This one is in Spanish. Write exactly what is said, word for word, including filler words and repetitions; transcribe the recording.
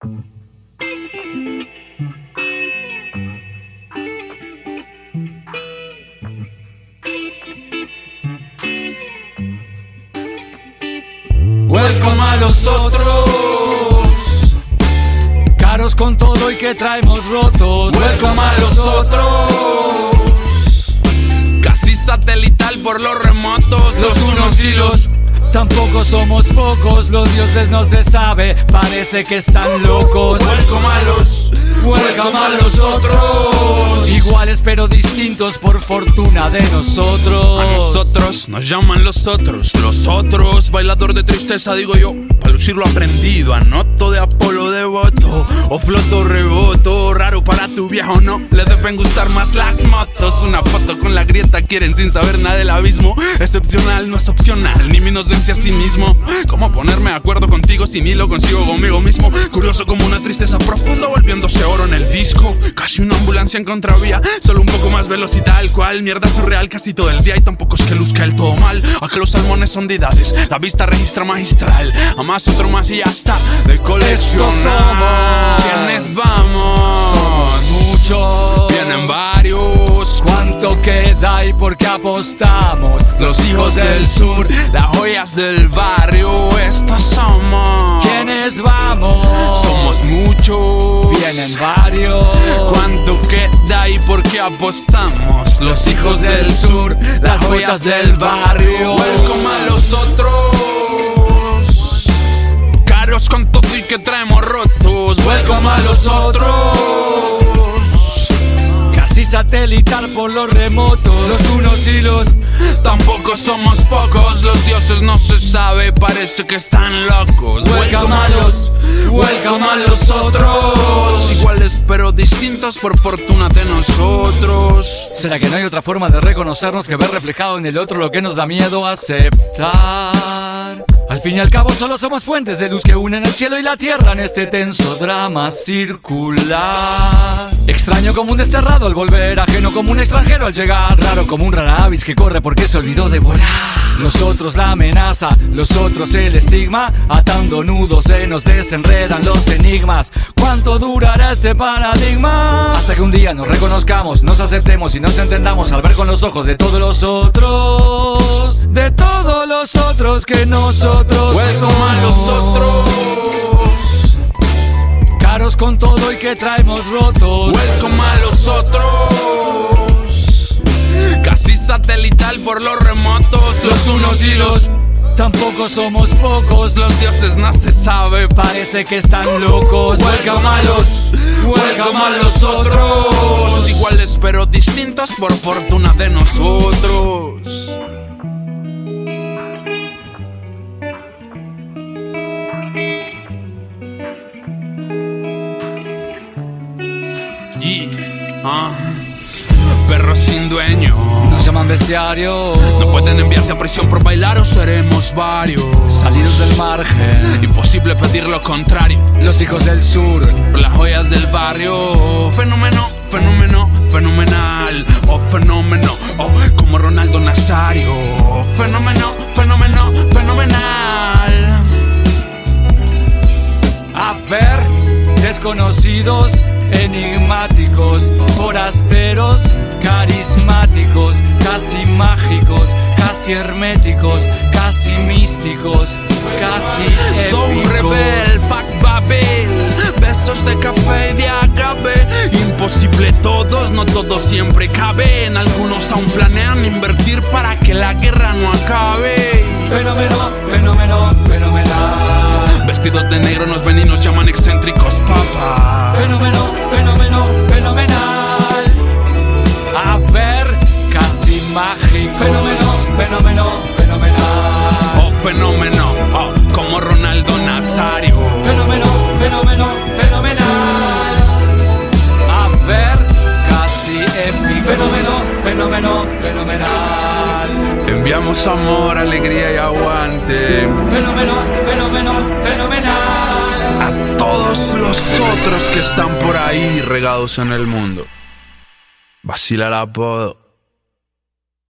Welcome a los otros, caros con todo y que traemos rotos. welcome a los otros, casi satelital por los remotos, los unos y los. Tampoco somos pocos, los dioses no se sabe, parece que están locos. Welcome a los, welcome a los otros, Iguales pero distintos por fortuna de nosotros. a nosotros nos llaman los otros, los otros. Bailador de tristeza digo yo, para lucir lo aprendido. Anoto de Apolo devoto, o floto reboto. Raro para tu viejo, no le deben gustar más las motos. Una foto con la grieta, quieren sin saber nada del abismo. Excepcional no es opcional, ni mi inocencia a sí mismo. ¿Cómo ponerme de acuerdo contigo si ni lo consigo conmigo mismo? Curioso como una tristeza profunda volviéndose oro en el disco. Casi una ambulancia en contravía, solo un poco más veloz y tal cual. Mierda surreal casi todo el día y tampoco es que luzca el todo mal. A que los salmones son deidades, la vista registra magistral. A más otro más y ya está, de coleccionar. Estos somos. ¿Quiénes vamos? Somos muchos. Vienen varios. ¿Cuánto queda y por qué apostamos? Los hijos del sur, las joyas del barrio. Estos somos. ¿Quiénes vamos? Somos muchos. Vienen varios. ¿Cuánto queda y por qué apostamos? Los hijos del sur, las joyas del barrio. Welcome a los otros, caros con todo y que traemos rotos. Welcome a los otros, Casi satelital por los remotos. Los unos y los. tampoco somos pocos. Los dioses no se sabe, parece que están locos. Welcome a los, welcome a los otros, iguales pero distintos por fortuna de nosotros. ¿Será que no hay otra forma de reconocernos que ver reflejado en el otro lo que nos da miedo aceptar? Al fin y al cabo solo somos fuentes de luz que unen el cielo y la tierra en este tenso drama circular. Extraño como un desterrado al volver, ajeno como un extranjero al llegar, raro como un rara avis que corre porque se olvidó de volar. Los otros la amenaza, los otros el estigma, atando nudos se nos desenredan los enigmas. ¿Cuánto durará este paradigma? Hasta que un día nos reconozcamos, nos aceptemos y nos entendamos al ver con los ojos de todos los otros, de todos los otros que nosotros Welcome a los otros, caros con todo y que traemos rotos. welcome a los otros, casi satelital por los remotos. Los unos y los. Tampoco somos pocos, Los dioses no se sabe, parece que están locos. welcome a los, welcome a los otros, iguales pero distintos por fortuna de nosotros. Y, ah, perros sin dueño, Nos llaman bestiario. no pueden enviarte a prisión por bailar o seremos varios. Salidos del margen, Imposible pedir lo contrario. los hijos del sur. Las joyas del barrio. Fenómeno, fenómeno, fenomenal. Oh, fenómeno, oh, como Ronaldo Nazario. Fenómeno, fenómeno, fenomenal. A ver, desconocidos, enigmáticos, forasteros, carismáticos, casi mágicos, casi herméticos, casi místicos, casi Soy épicos. rebel, fuck Babel. Besos de café y de agave. Imposible todos, no todos siempre caben. Algunos aún planean invertir para que la guerra no acabe. Fenómeno, fenómeno, fenomenal. Vestidos de negro nos ven y nos llaman excéntricos, papá. Fenómeno, fenómeno, fenomenal. A ver, casi mágico. Fenómeno, fenómeno, fenomenal. Oh, fenómeno, oh, como Ronaldo Nazario. Fenómeno, fenómeno, fenomenal. A ver, casi épico. Fenómeno, fenómeno, fenomenal. Enviamos amor, alegría y aguante Fenómeno, fenómeno, fenomenal. a todos los otros que están por ahí regados en el mundo. Vacila el apodo.